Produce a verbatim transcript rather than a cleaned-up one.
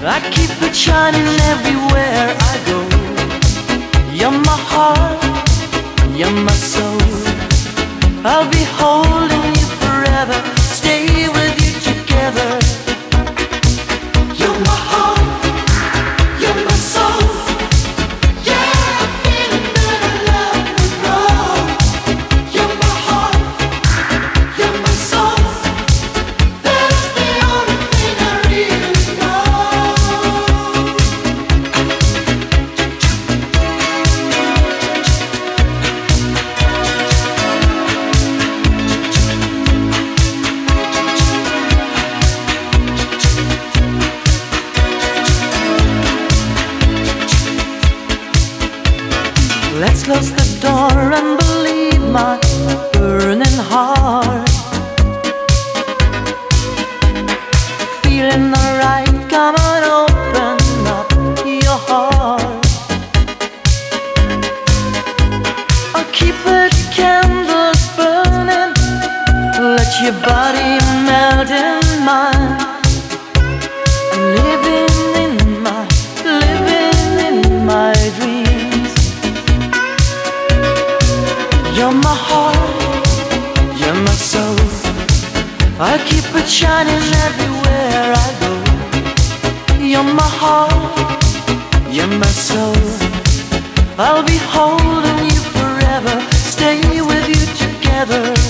I keep it shining everywhere I go. You're my heart, you're my soul. I'll be holding you forever, stay with you together. You're my heart, you're my soul. Yeah, I'm feeling that I love and roll. You're my heart, you're my soul. That's the only thing I really know. Let's close the door and believe my burning heart. Feeling alright, come on, open up your heart. I'll keep the candles burning, let your body melt in mine. I'm living in my, living in my dreams. You're my heart, you're my soul. I'll keep it shining everywhere I go. You're my heart, you're my soul. I'll be holding you forever, stay with you together.